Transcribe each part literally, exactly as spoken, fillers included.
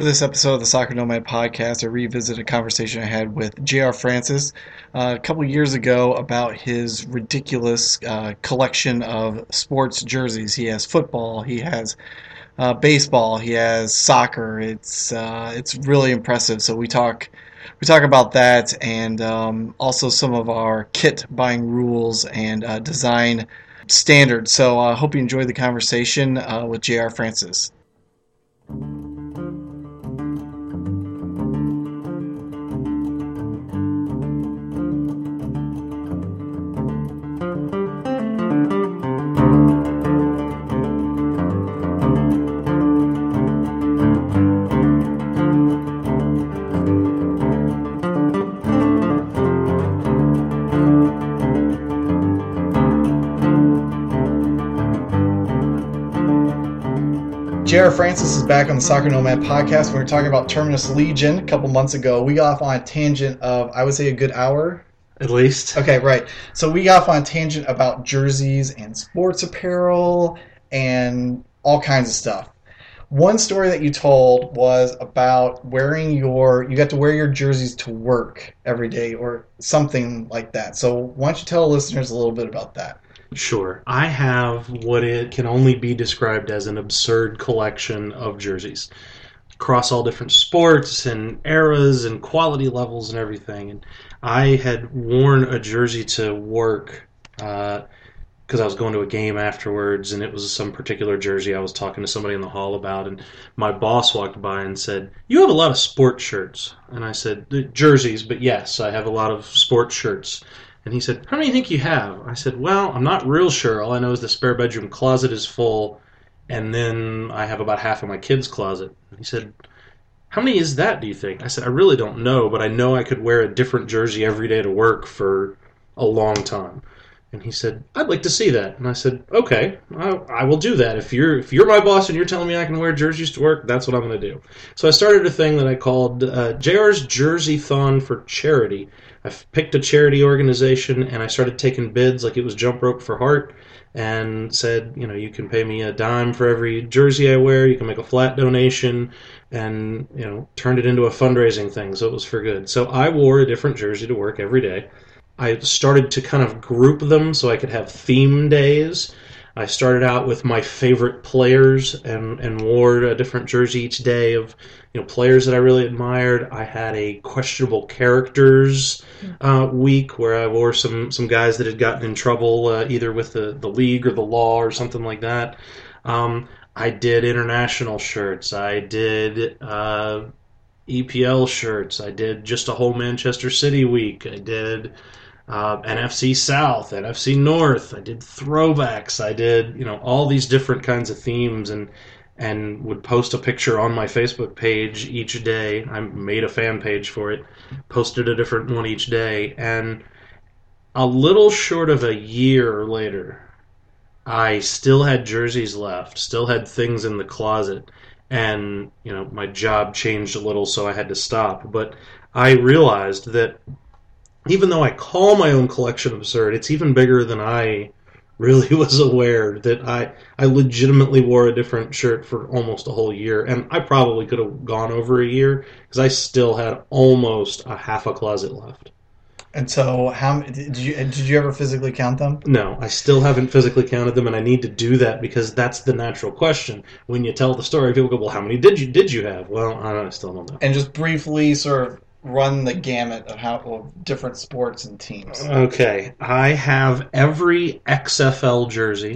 For this episode of the Soccer Nomad podcast, I revisit a conversation I had with J R. Francis uh, a couple years ago about his ridiculous uh, collection of sports jerseys. He has football, he has uh, baseball, he has soccer. It's uh, it's really impressive. So we talk we talk about that and um, also some of our kit buying rules and uh, design standards. So I uh, hope you enjoyed the conversation uh, with J R. Francis. J R. Francis is back on the Soccer Nomad podcast. We were talking about Terminus Legion a couple months ago. We got off on a tangent of, I would say, a good hour. At least. Okay, right. So we got off on a tangent about jerseys and sports apparel and all kinds of stuff. One story that you told was about wearing your, you got to wear your jerseys to work every day or something like that. So why don't you tell listeners a little bit about that? Sure. I have what it can only be described as an absurd collection of jerseys across all different sports and eras and quality levels and everything. And I had worn a jersey to work because uh, I was going to a game afterwards, and it was some particular jersey I was talking to somebody in the hall about, and my boss walked by and said, "You have a lot of sports shirts." And I said, "Jerseys, but yes, I have a lot of sports shirts." And he said, "How many do you think you have?" I said, "Well, I'm not real sure. All I know is the spare bedroom closet is full, and then I have about half of my kids' closet." And he said, "How many is that, do you think?" I said, "I really don't know, but I know I could wear a different jersey every day to work for a long time." And he said, "I'd like to see that." And I said, "Okay, I, I will do that. If you're if you're my boss and you're telling me I can wear jerseys to work, that's what I'm going to do." So I started a thing that I called uh, J R's Jersey-thon for charity. I picked a charity organization, and I started taking bids like it was Jump Rope for Heart, and said, you know, you can pay me a dime for every jersey I wear, you can make a flat donation, and, you know, turned it into a fundraising thing, so it was for good. So I wore a different jersey to work every day. I started to kind of group them so I could have theme days. I started out with my favorite players and, and wore a different jersey each day of, you know, players that I really admired. I had a questionable characters uh, week where I wore some, some guys that had gotten in trouble uh, either with the, the league or the law or something like that. Um, I did international shirts. I did uh, E P L shirts. I did just a whole Manchester City week. I did Uh, N F C South, N F C North. I did throwbacks. I did, you know, all these different kinds of themes, and and would post a picture on my Facebook page each day. I made a fan page for it, posted a different one each day, and a little short of a year later, I still had jerseys left, still had things in the closet, and, you know, my job changed a little, so I had to stop. But I realized that even though I call my own collection absurd, it's even bigger than I really was aware. That I, I legitimately wore a different shirt for almost a whole year, and I probably could have gone over a year because I still had almost a half a closet left. And so, how did you did you ever physically count them? No, I still haven't physically counted them, and I need to do that because that's the natural question. When you tell the story, people go, "Well, how many did you did you have?" Well, I, don't, I still don't know. And just briefly, sort of run the gamut of how of different sports and teams. Okay, I have every X F L jersey.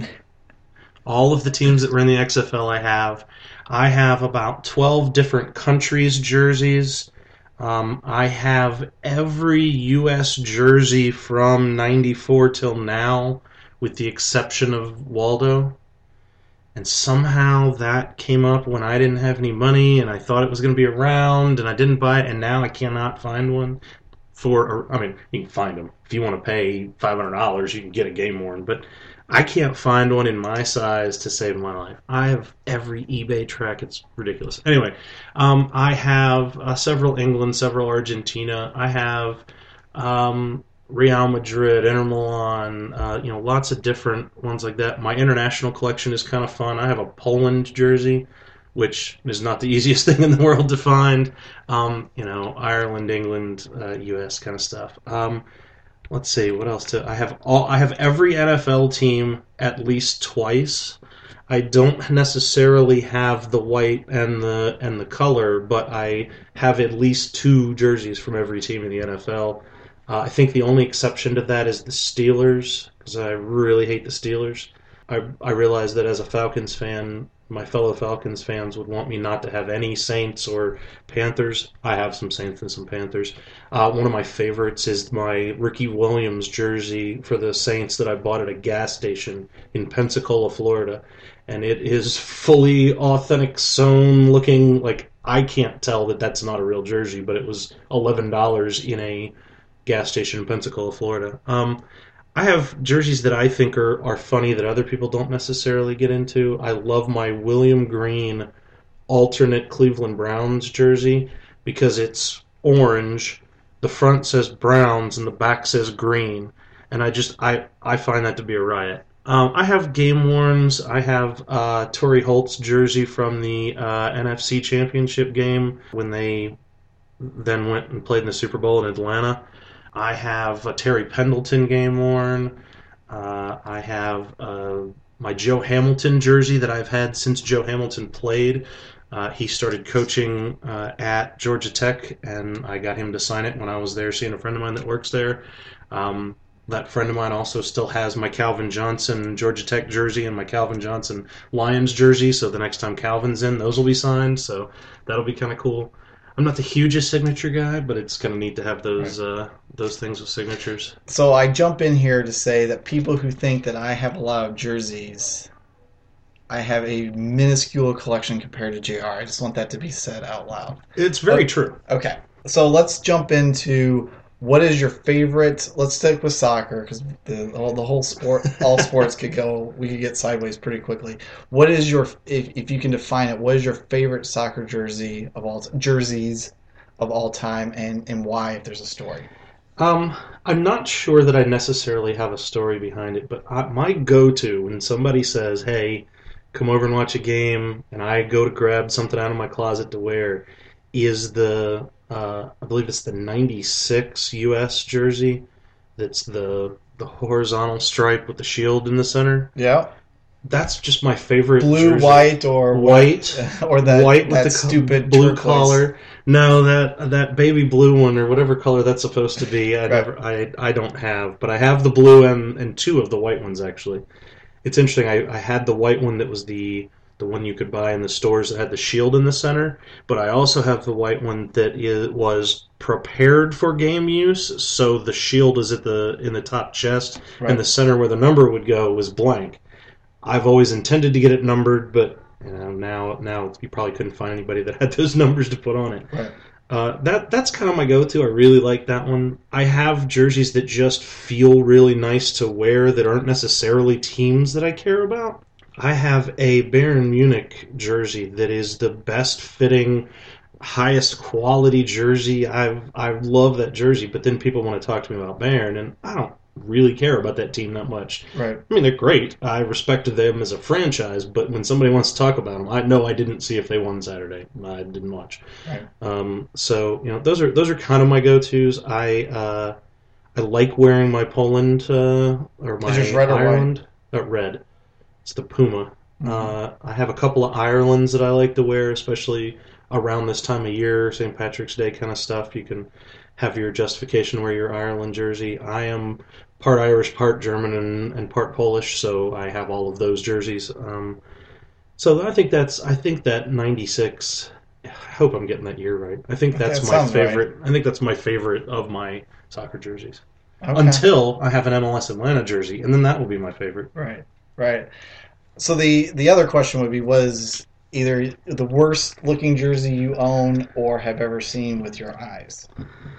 All of the teams that were in the X F L I have. I have about twelve different countries' jerseys. Um, I have every U S jersey from ninety-four till now, with the exception of Waldo. And somehow that came up when I didn't have any money, and I thought it was going to be around, and I didn't buy it, and now I cannot find one. For, I mean, you can find them. If you want to pay five hundred dollars, you can get a game worn, but I can't find one in my size to save my life. I have every eBay track. It's ridiculous. Anyway, um, I have uh, several England, several Argentina. I have um, Real Madrid, Inter Milan, uh, you know, lots of different ones like that. My international collection is kind of fun. I have a Poland jersey, which is not the easiest thing in the world to find. Um, you know, Ireland, England, uh, U S kind of stuff. Um, let's see, what else? To I have all I have every N F L team at least twice. I don't necessarily have the white and the and the color, but I have at least two jerseys from every team in the N F L. Uh, I think the only exception to that is the Steelers, because I really hate the Steelers. I I realize that as a Falcons fan, my fellow Falcons fans would want me not to have any Saints or Panthers. I have some Saints and some Panthers. Uh, one of my favorites is my Ricky Williams jersey for the Saints that I bought at a gas station in Pensacola, Florida. And it is fully authentic sewn looking. Like, I can't tell that that's not a real jersey, but it was eleven dollars in a gas station in Pensacola, Florida. Um, I have jerseys that I think are, are funny that other people don't necessarily get into. I love my William Green alternate Cleveland Browns jersey because it's orange, the front says Browns, and the back says green. And I just, I, I find that to be a riot. Um, I have game worns. I have uh, Torrey Holt's jersey from the uh, N F C Championship game when they then went and played in the Super Bowl in Atlanta. I have a Terry Pendleton game worn. Uh, I have uh, my Joe Hamilton jersey that I've had since Joe Hamilton played. Uh, he started coaching uh, at Georgia Tech, and I got him to sign it when I was there seeing a friend of mine that works there. Um, that friend of mine also still has my Calvin Johnson Georgia Tech jersey and my Calvin Johnson Lions jersey, so the next time Calvin's in, those will be signed, so that'll be kind of cool. I'm not the hugest signature guy, but it's kind of neat to have those right. uh, those things with signatures. So I jump in here to say that people who think that I have a lot of jerseys, I have a minuscule collection compared to J R. I just want that to be said out loud. It's very okay. true. Okay, so let's jump into what is your favorite. Let's stick with soccer because the all the whole sport, all sports could go. We could get sideways pretty quickly. What is your, if if you can define it, what is your favorite soccer jersey of all jerseys of all time, and and why? If there's a story. Um, I'm not sure that I necessarily have a story behind it, but I, my go-to when somebody says, "Hey, come over and watch a game," and I go to grab something out of my closet to wear, is the uh, I believe it's the ninety-six U S jersey. That's the the horizontal stripe with the shield in the center. Yeah, that's just my favorite. Blue, jersey. white, or white, or that white with that the stupid blue turquoise. collar. No, that that baby blue one or whatever color that's supposed to be. I right. never, I I don't have, but I have the blue and and two of the white ones actually. It's interesting. I, I had the white one that was the the one you could buy in the stores that had the shield in the center, but I also have the white one that is, was prepared for game use, so the shield is at the in the top chest, right. and the center where the number would go was blank. I've always intended to get it numbered, but you know, now now you probably couldn't find anybody that had those numbers to put on it. Right. Uh, that that's kind of my go-to. I really like that one. I have jerseys that just feel really nice to wear that aren't necessarily teams that I care about. I have a Bayern Munich jersey that is the best fitting, highest quality jersey. I I love that jersey, but then people want to talk to me about Bayern, and I don't really care about that team that much. Right. I mean, they're great. I respect them as a franchise, but when somebody wants to talk about them, I know I didn't see if they won Saturday. I didn't watch. Right. Um, so you know, those are those are kind of my go-tos. I uh, I like wearing my Poland uh, or my Is red Ireland or uh, red. It's the Puma. Mm-hmm. Uh, I have a couple of Irelands that I like to wear, especially around this time of year, Saint Patrick's Day kind of stuff. You can have your justification wear your Ireland jersey. I am part Irish, part German, and, and part Polish, so I have all of those jerseys. Um, so I think that's I think that ninety-six. I hope I'm getting that year right. I think that's that my favorite. Right. I think that's my favorite of my soccer jerseys. Okay. Until I have an M L S Atlanta jersey, and then that will be my favorite. Right. Right. So the the other question would be, was either the worst looking jersey you own or have ever seen with your eyes?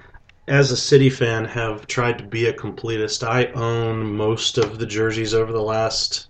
As a City fan, have tried to be a completist. I own most of the jerseys over the last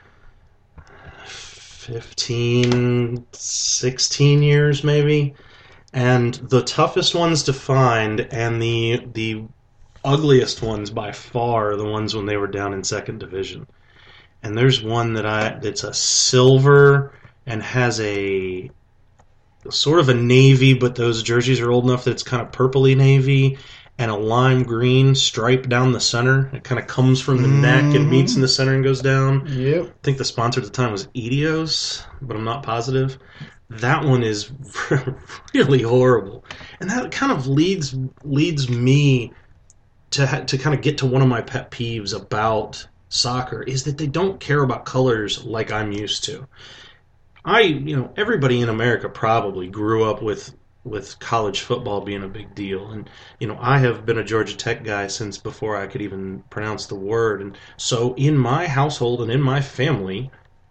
fifteen, sixteen years maybe. And the toughest ones to find and the the ugliest ones by far are the ones when they were down in second division. And there's one that I, it's a silver and has a sort of a navy, but those jerseys are old enough that it's kind of purpley navy, and a lime green stripe down the center. It kind of comes from the neck and meets in Mm-hmm. the center and goes down. Yep. I think the sponsor at the time was Etios, but I'm not positive. That one is really horrible, and that kind of leads leads me to ha- to kind of get to one of my pet peeves about soccer is that they don't care about colors like I'm used to. I, you know, everybody in America probably grew up with with college football being a big deal, and you know, I have been a Georgia Tech guy since before I could even pronounce the word, and so in my household and in my family,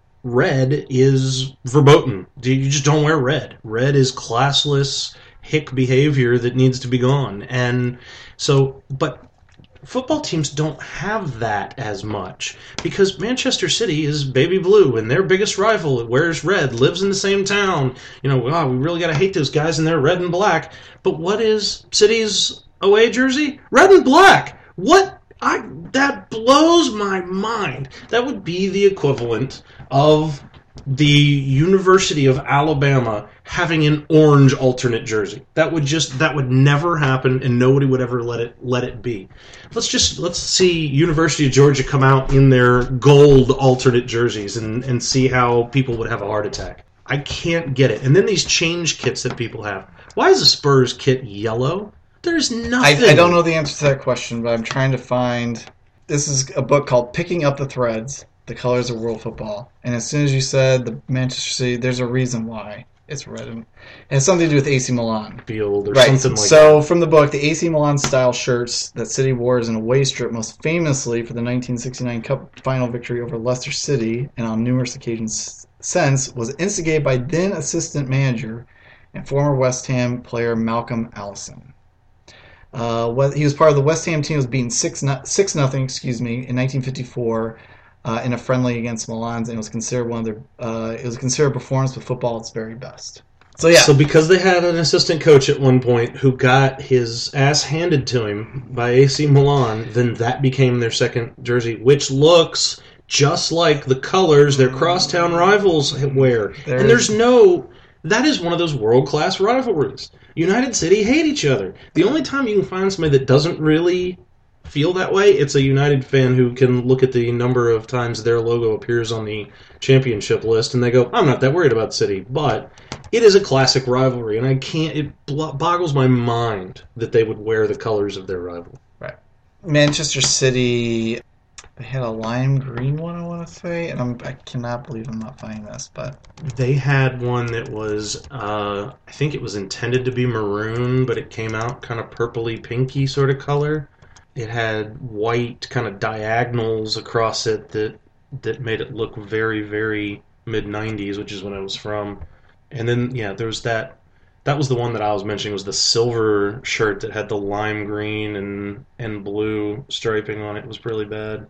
red is verboten. You just don't wear red. Red is classless, hick behavior that needs to be gone, and so, but football teams don't have that as much because Manchester City is baby blue and their biggest rival wears red, lives in the same town. You know, wow, we really got to hate those guys and they're red and black. But what is City's away jersey? Red and black. What? I that blows my mind. That would be the equivalent of the University of Alabama having an orange alternate jersey. That would just that would never happen, and nobody would ever let it let it be. Let's just let's see University of Georgia come out in their gold alternate jerseys and, and see how people would have a heart attack. I can't get it. And then these change kits that people have. Why is a Spurs kit yellow? There's nothing. I, I don't know the answer to that question, but I'm trying to find. This is a book called Picking Up the Threads: The Colors of World Football. And as soon as you said the Manchester City, there's a reason why it's red. And it has something to do with A C Milan. Field or right. something like so, that. from the book, the A C Milan style shirts that City wore as an away strip, most famously for the nineteen sixty-nine Cup final victory over Leicester City, and on numerous occasions since, was instigated by then assistant manager and former West Ham player Malcolm Allison. Uh, he was part of the West Ham team. Was beaten six no, six nothing, excuse me, in nineteen fifty-four uh, in a friendly against Milan, and it was considered one of their. Uh, it was considered a performance with football at its very best. So yeah. So because they had an assistant coach at one point who got his ass handed to him by A C Milan, then that became their second jersey, which looks just like the colors their crosstown rivals wear. There and there's is- no. That is one of those world-class rivalries. United City hate each other. The only time you can find somebody that doesn't really feel that way, it's a United fan who can look at the number of times their logo appears on the championship list and they go, I'm not that worried about City. But it is a classic rivalry, and I can't. It boggles my mind that they would wear the colors of their rival. Right. Manchester City. They had a lime green one, I want to say, and I'm, I cannot believe I'm not finding this, but They had one that was, uh, I think it was intended to be maroon, but it came out kind of purpley pinky sort of color. It had white kind of diagonals across it that that made it look very, very mid nineties, which is when I was from. And then, yeah, there was that. That was the one that I was mentioning, was the silver shirt that had the lime green and, and blue striping on it. It was really bad.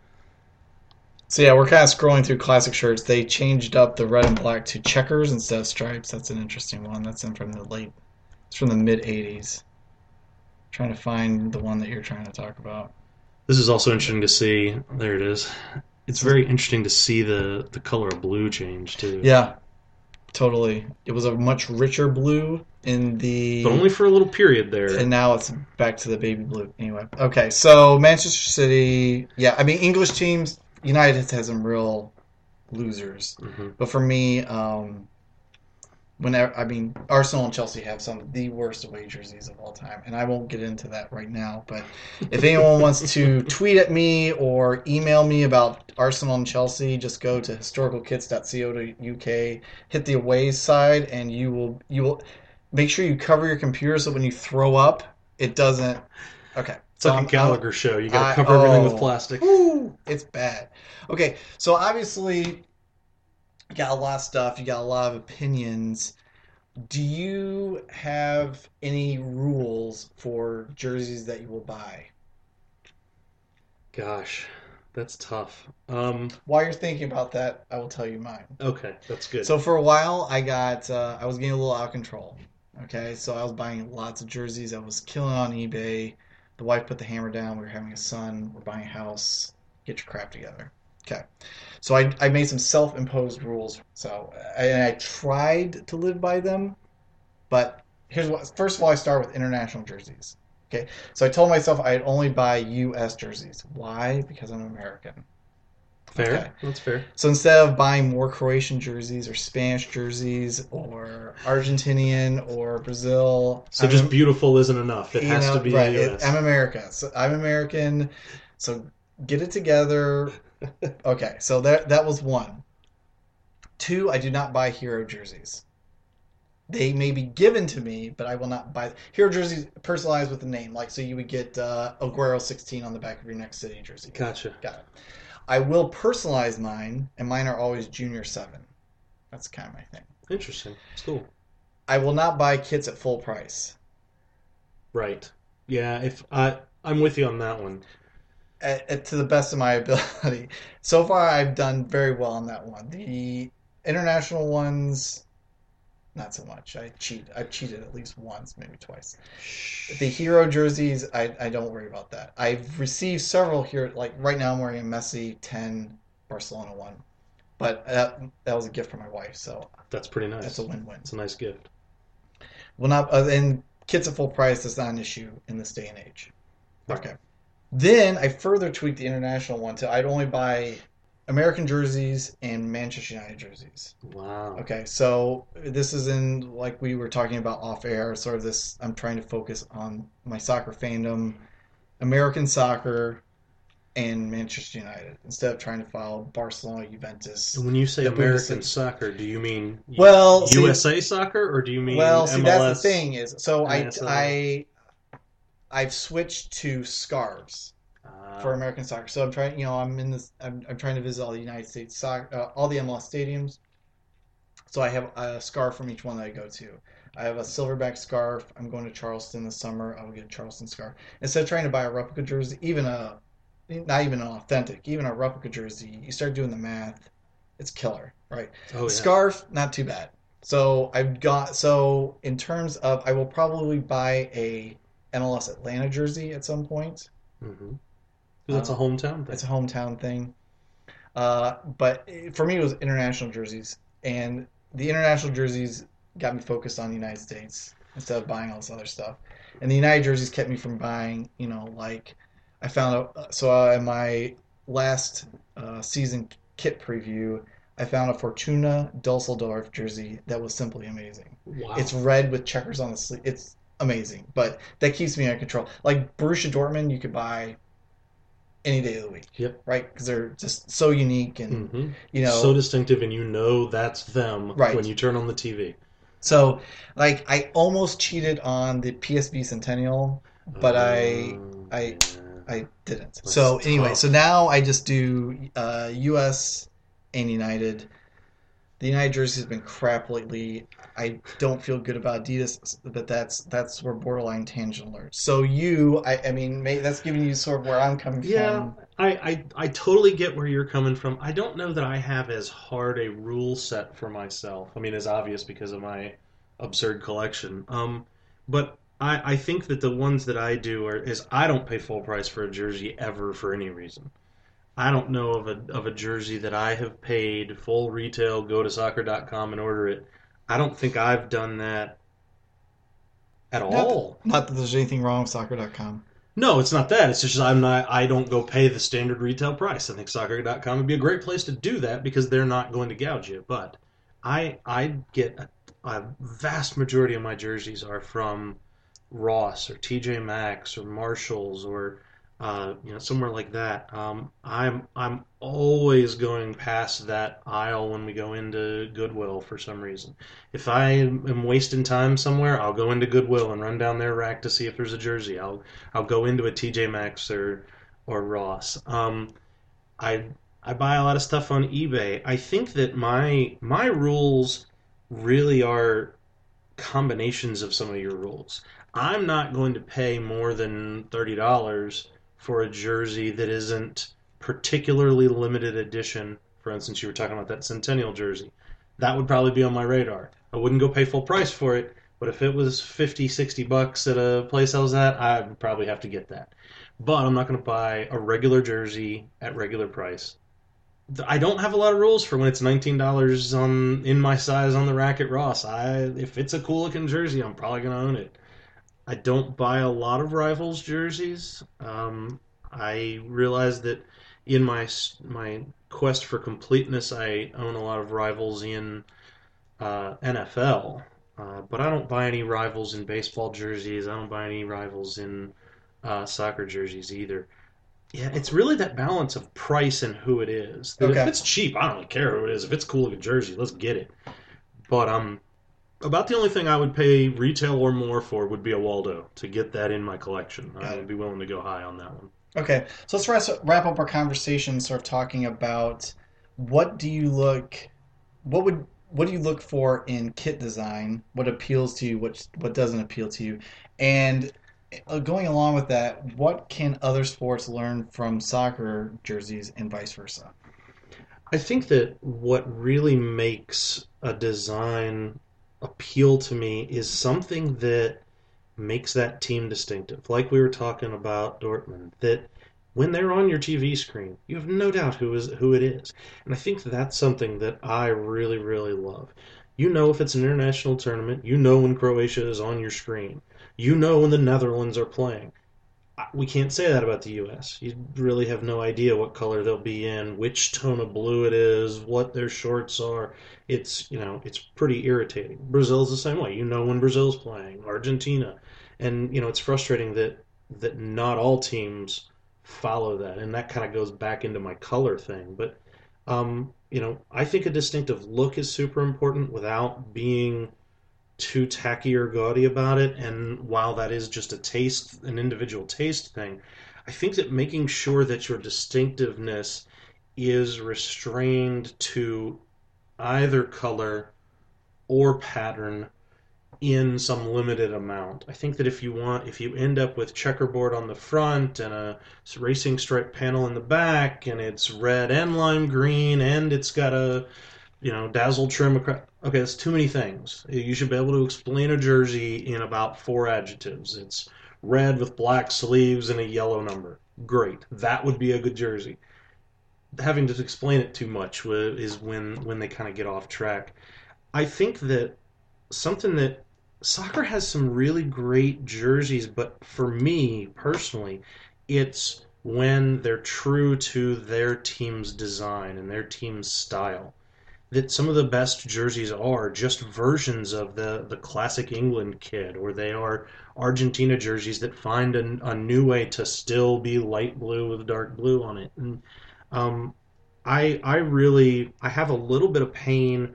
So yeah, we're kind of scrolling through classic shirts. They changed up the red and black to checkers instead of stripes. That's an interesting one. That's in from the late, it's from the mid eighties. Trying to find the one that you're trying to talk about. This is also interesting to see. There it is. It's very interesting to see the, the color of blue change, too. Yeah, totally. It was a much richer blue in the... But only for a little period there. And now it's back to the baby blue. Anyway, okay, so Manchester City... Yeah, I mean, English teams... United has some real losers. Mm-hmm. But for me, um, whenever I mean, Arsenal and Chelsea have some of the worst away jerseys of all time. And I won't get into that right now. But if anyone wants to tweet at me or email me about Arsenal and Chelsea, just go to historical kits dot co dot U K, hit the away side, and you will you will make sure you cover your computer so when you throw up, it doesn't... Okay. It's like Um, a Gallagher I'm- show. You got I- to cover everything with oh. plastic. Woo, it's bad. Okay, so obviously you got a lot of stuff. You got a lot of opinions. Do you have any rules for jerseys that you will buy? Gosh, that's tough. Um, While you're thinking about that, I will tell you mine. okay, that's good. So for a while, I got uh, I was getting a little out of control. Okay, so I was buying lots of jerseys. I was killing on eBay. The wife put the hammer down. We were having a son. We're buying a house. Get your crap together. Okay. So I, I made some self-imposed rules. So I, I tried to live by them, but here's what. First of all, I start with international jerseys. Okay. So I told myself I'd only buy U S jerseys. Why? Because I'm American. Fair. Okay. That's fair. So instead of buying more Croatian jerseys or Spanish jerseys or Argentinian or Brazil, So I'm, just beautiful isn't enough. It you has know, to be right? U It, S. I'm America. So I'm American. So get it together. Okay. So that that was one. Two, I do not buy hero jerseys. They may be given to me, but I will not buy hero jerseys personalized with a name. Like, so you would get uh, Aguero sixteen on the back of your next city jersey. Gotcha. Got it. I will personalize mine, and mine are always Junior seven. That's kind of my thing. Interesting. It's cool. I will not buy kits at full price. Right. Yeah. If I, I'm with you on that one. At, at, to the best of my ability. So far, I've done very well on that one. The international ones, not so much. I cheat. I've cheated at least once, maybe twice. The hero jerseys, I, I don't worry about that. I've received several here. Like right now, I'm wearing a Messi ten Barcelona one, but that that was a gift from my wife, so That's pretty nice. that's a win-win. It's a nice gift. Well, not uh, and kits at full price is not an issue in this day and age. Okay. Then I further tweaked the international one to I'd only buy American jerseys and Manchester United jerseys. Wow. Okay, so this is in, like we were talking about off air, sort of this, I'm trying to focus on my soccer fandom, American soccer, and Manchester United, instead of trying to follow Barcelona, Juventus. And when you say the American Bundesliga. soccer, do you mean Well, see- U S A soccer, or do you mean Well, see, M L S? that's the thing is, so I, N S L? I, I've switched to scarves Ah, for American soccer. So I'm trying, you know, I'm in this, I'm, I'm trying to visit all the United States soccer, uh, all the M L S stadiums. So I have a scarf from each one that I go to. I have a silverback scarf. I'm going to Charleston this summer. I will get a Charleston scarf. Instead of trying to buy a replica jersey, even a, not even an authentic, even a replica jersey, you start doing the math, it's killer, right? oh, yeah. Scarf, not too bad. So I've got, so in terms of, I will probably buy a M L S Atlanta jersey at some point. Mm-hmm. That's a Uh, hometown thing. It's a hometown thing. Uh, but for me, it was international jerseys. And the international jerseys got me focused on the United States instead of buying all this other stuff. And the United jerseys kept me from buying, you know, like I found out. So uh, in my last uh, season kit preview, I found a Fortuna Dusseldorf jersey that was simply amazing. Wow. It's red with checkers on the sleeve. It's amazing, but that keeps me under control. Like Borussia Dortmund, you could buy any day of the week. Yep. Right? Because they're just so unique and, hmm you know. So distinctive, and you know that's them Right. when you turn on the T V. So, like, I almost cheated on the P S V Centennial, but I Oh, I- yeah. I didn't. That's so anyway, tough. so now I just do uh, U S and United. The United jersey has been crap lately. I don't feel good about Adidas, but that's that's where borderline tangent alert. So you, I, I mean, may, that's giving you sort of where I'm coming Yeah, from. I, I I totally get where you're coming from. I don't know that I have as hard a rule set for myself. I mean, it's obvious because of my absurd collection. Um, but I, I think that the ones that I do are is I don't pay full price for a jersey ever for any reason. I don't know of a of a jersey that I have paid full retail, go to soccer dot com and order it. I don't think I've done that at Not all. that, not that there's anything wrong with soccer dot com. No, it's not that. It's just I'm not. I don't go pay the standard retail price. I think soccer dot com would be a great place to do that because they're not going to gouge you. But I I get a, a vast majority of my jerseys are from Ross or T J Maxx or Marshalls or uh, you know somewhere like that. Um, I'm I'm always going past that aisle when we go into Goodwill for some reason. If I am wasting time somewhere, I'll go into Goodwill and run down their rack to see if there's a jersey. I'll I'll go into a T J Maxx or or Ross. Um, I I buy a lot of stuff on eBay. I think that my my rules really are combinations of some of your rules. I'm not going to pay more than thirty dollars for a jersey that isn't particularly limited edition. For instance, you were talking about that Centennial jersey. That would probably be on my radar. I wouldn't go pay full price for it, but if it was fifty, sixty bucks at a place I was at, I would probably have to get that. But I'm not going to buy a regular jersey at regular price. I don't have a lot of rules for when it's nineteen dollars on in my size on the rack at Ross. I if it's a cool looking jersey, I'm probably gonna own it. I don't buy a lot of Rivals jerseys. Um, I realize that in my my quest for completeness, I own a lot of Rivals in uh, N F L, uh, but I don't buy any Rivals in baseball jerseys. I don't buy any Rivals in uh, soccer jerseys either. Yeah, it's really that balance of price and who it is. That if Okay. it's cheap, I don't really care who it is. If it's cool looking jersey, let's get it. But um, about the only thing I would pay retail or more for would be a Waldo to get that in my collection. I Got would it. be willing to go high on that one. Okay, so let's wrap wrap up our conversation, sort of talking about what do you look, what would what do you look for in kit design? What appeals to you? What what doesn't appeal to you? And uh, going along with that, what can other sports learn from soccer jerseys and vice versa? I think that what really makes a design appeal to me is something that makes that team distinctive. Like we were talking about Dortmund, that when they're on your T V screen, you have no doubt who is who it is. And I think that's something that I really, really love. You know if it's an international tournament, you know when Croatia is on your screen. You know when the Netherlands are playing. We can't say that about the U S. You really have no idea what color they'll be in, which tone of blue it is, what their shorts are. It's, you know, it's pretty irritating. Brazil's the same way. You know when Brazil's playing, Argentina. And, you know, it's frustrating that that not all teams follow that. And that kind of goes back into my color thing. But um, you know, I think a distinctive look is super important without being too tacky or gaudy about it. And while that is just a taste, an individual taste thing, I think that making sure that your distinctiveness is restrained to either color or pattern in some limited amount. I think that if you want, if you end up with checkerboard on the front and a racing stripe panel in the back, and it's red and lime green, and it's got a you know, dazzle trim across. Okay, that's too many things. You should be able to explain a jersey in about four adjectives. It's red with black sleeves and a yellow number. Great. That would be a good jersey. Having to explain it too much is when when they kind of get off track. I think that something that soccer has some really great jerseys, but for me personally, it's when they're true to their team's design and their team's style. That some of the best jerseys are just versions of the, the classic England kid, or they are Argentina jerseys that find a, a new way to still be light blue with dark blue on it. And um, I I really I have a little bit of pain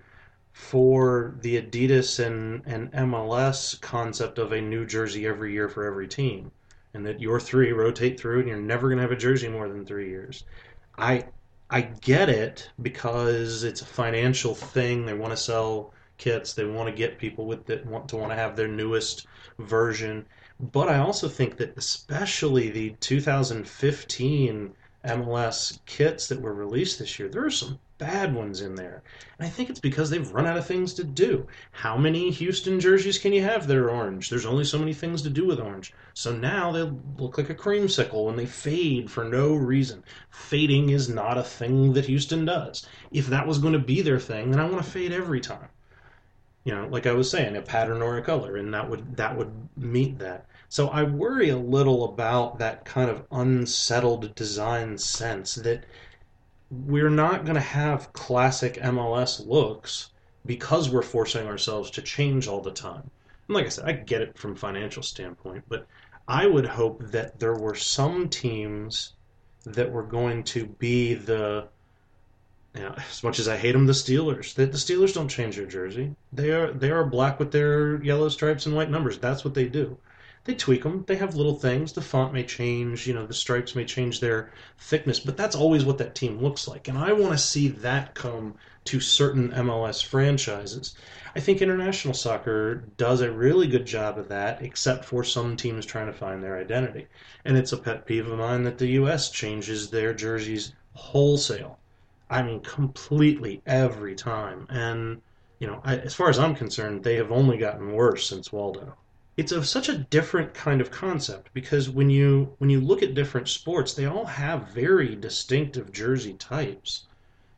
for the Adidas and, and M L S concept of a new jersey every year for every team, and that your three rotate through, and you're never going to have a jersey more than three years. I I get it because it's a financial thing. They want to sell kits. They want to get people with that want to want to have their newest version. But I also think that especially the two thousand fifteen M L S kits that were released this year, there are some bad ones in there. And I think it's because they've run out of things to do. How many Houston jerseys can you have that are orange? There's only so many things to do with orange. So now they look like a creamsicle and they fade for no reason. Fading is not a thing that Houston does. If that was going to be their thing, then I want to fade every time. You know, like I was saying, a pattern or a color, and that would that would meet that. So I worry a little about that kind of unsettled design sense that we're not going to have classic M L S looks because we're forcing ourselves to change all the time. And like I said, I get it from a financial standpoint, but I would hope that there were some teams that were going to be the, you know, as much as I hate them, the Steelers. That the Steelers don't change their jersey. They are they are black with their yellow stripes and white numbers. That's what they do. They tweak them. They have little things. The font may change. You know, the stripes may change their thickness, but that's always what that team looks like. And I want to see that come to certain M L S franchises. I think international soccer does a really good job of that, except for some teams trying to find their identity. And it's a pet peeve of mine that the U S changes their jerseys wholesale. I mean, completely every time. And, you know, I, as far as I'm concerned, they have only gotten worse since Waldo. It's a, such a different kind of concept because when you when you look at different sports, they all have very distinctive jersey types.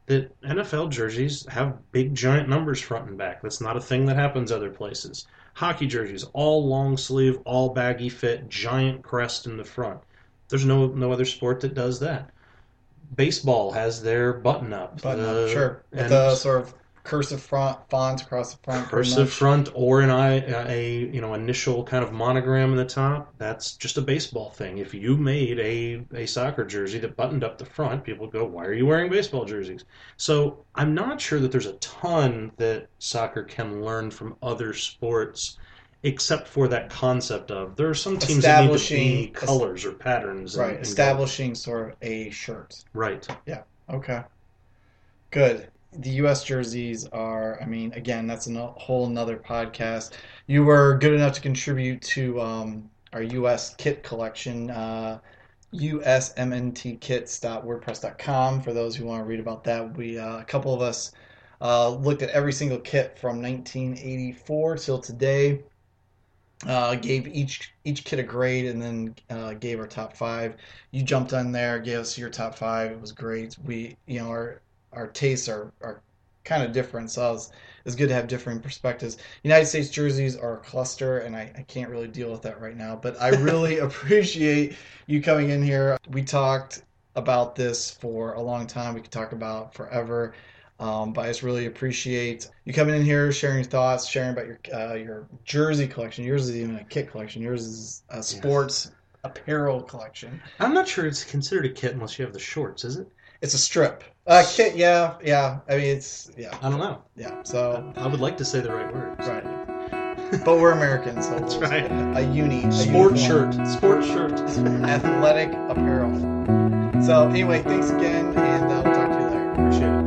that N F L jerseys have big, giant numbers front and back. That's not a thing that happens other places. Hockey jerseys, all long sleeve, all baggy fit, giant crest in the front. There's no no other sport that does that. Baseball has their button up. Button the, up, sure. With and the sort of cursive front font across the front. cursive front or an I, a you know initial kind of monogram in the top. That's just a baseball thing. If you made a, a soccer jersey that buttoned up the front, people would go, why are you wearing baseball jerseys? So I'm not sure that there's a ton that soccer can learn from other sports, except for that concept of there are some teams that need to be colors or patterns. Right, and, and establishing sort of a shirt. Right. Yeah, okay. Good. The U S jerseys are, I mean, again, that's a whole nother podcast. You were good enough to contribute to um, our U S kit collection, uh, U S M N T kits dot wordpress dot com. For those who want to read about that, we uh, a couple of us uh, looked at every single kit from nineteen eighty-four till today. Uh, gave each each kit a grade, and then uh, gave our top five. You jumped on there, gave us your top five. It was great. We, you know, our our tastes are, are kind of different, so it's, it's good to have different perspectives. United States jerseys are a cluster, and I, I can't really deal with that right now, but I really appreciate you coming in here. We talked about this for a long time. We could talk about forever, um, but I just really appreciate you coming in here, sharing your thoughts, sharing about your uh, your jersey collection. Yours is even a kit collection. Yours is a sports yes. apparel collection. I'm not sure it's considered a kit unless you have the shorts, is it? It's a strip. Uh, kit, yeah, yeah. I mean, it's, yeah. I don't know. Yeah, so. I would like to say the right words. Right. But we're Americans, so. That's right. A uni. A Sport uniform. shirt. Sport shirt. Athletic apparel. So, anyway, thanks again, and uh, we'll talk to you later. Appreciate it.